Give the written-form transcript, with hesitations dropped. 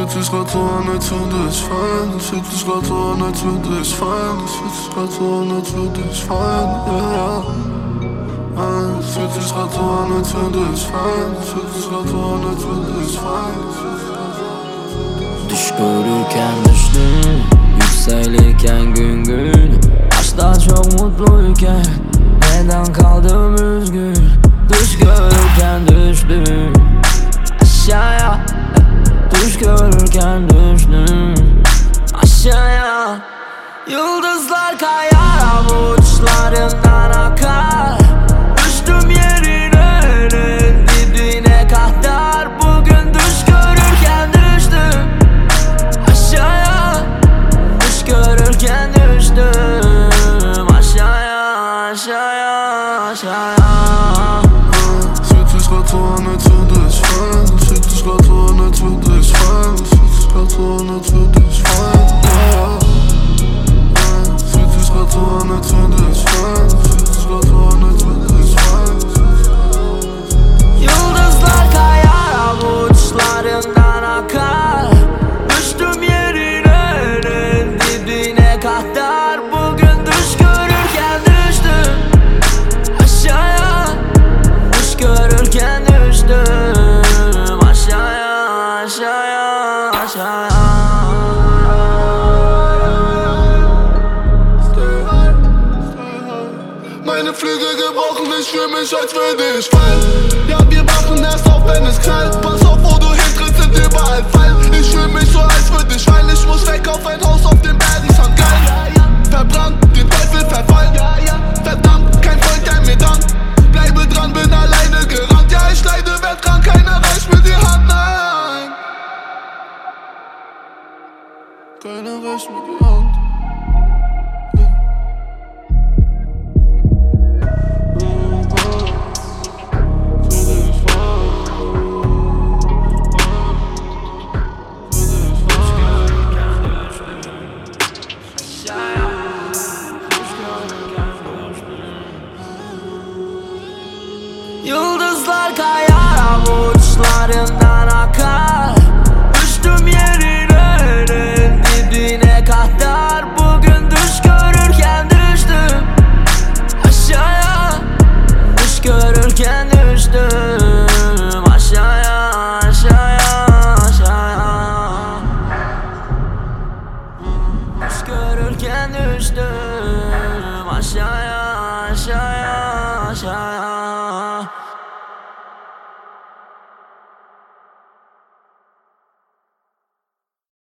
fühlt sich grad so an, als würde ich fallen. Es fühlt sich grad so an, als würde ich fallen. Es fühlt sich grad so an, als würde ich fallen. Ja, ja. Es fühlt sich grad so an, als würde ich fallen. Es fühlt sich grad so an, als würde ich fallen. Düş görürken düştüm, yükselirken gün gün. Başta çok mutluyken neden kaldım üzgün? Düş görürken düştüm aşağıya. Düş görürken düştüm aşağıya. Yıldızlar kayar avuçlarından akar. Düştüm yerine dibine kadar. Bugün düş görürken düştüm aşağıya. Düş görürken düştüm aşağıya, aşağıya, aşağıya. Fühlt sich grad so an, als würde ich fallen. Es fühlt sich grad so an, als würde ich fallen. Es fühlt sich grad so an, als würde ich fallen. Ja, ja. Es fühlt sich grad so an, als würde ich fallen. Es fühlt sich grad so an, als würde ich fallen. Yıldızlar kayar avuçlarından akar. Düştüm yerine dibine kadar. Bugün düş görürken düştüm aşağıya. Düş görürken düştüm aşağıya, aşağıya, aşağıya. Meine Flügel gebrochen, ich fühl mich, als würde ich fallen. Ja, wir wachen erst auf, wenn es knallt. Pass auf, wo du hintrittst, sind überall Fallen. Ich fühl mich so, als würde ich fallen. Ich muss weg auf ein Haus auf den Bergen, St. Gallen. Verbrannt, den Teufel verfallen. Verdammt, kein Freund, der mir dankt. Bleibe dran, bin alleine gerannt. Ja, ich leide, werd krank, keiner reicht mir die Hand, nein. Keiner reicht mir die Hand. Yıldızlar kayar avuçlarından